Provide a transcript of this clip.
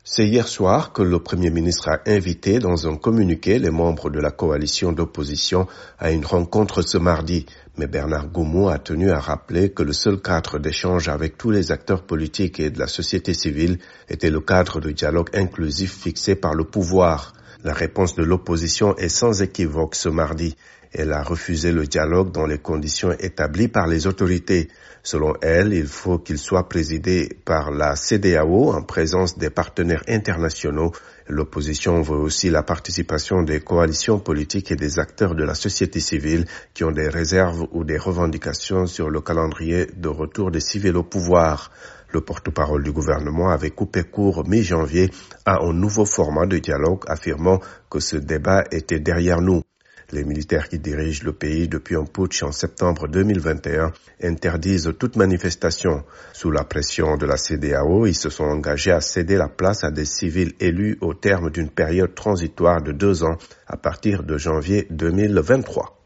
C'est hier soir que le Premier ministre a invité dans un communiqué les membres de la coalition d'opposition à une rencontre ce mardi. Mais Bernard Goumou a tenu à rappeler que le seul cadre d'échange avec tous les acteurs politiques et de la société civile était le cadre de dialogue inclusif fixé par le pouvoir. La réponse de l'opposition est sans équivoque ce mardi. Elle a refusé le dialogue dans les conditions établies par les autorités. Selon elle, il faut qu'il soit présidé par la CEDEAO en présence des partenaires internationaux. L'opposition veut aussi la participation des coalitions politiques et des acteurs de la société civile qui ont des réserves ou des revendications sur le calendrier de retour des civils au pouvoir. Le porte-parole du gouvernement avait coupé court mi-janvier à un nouveau format de dialogue affirmant que ce débat était derrière nous. Les militaires qui dirigent le pays depuis un putsch en septembre 2021 interdisent toute manifestation. Sous la pression de la CEDEAO, ils se sont engagés à céder la place à des civils élus au terme d'une période transitoire de 2 ans à partir de janvier 2023.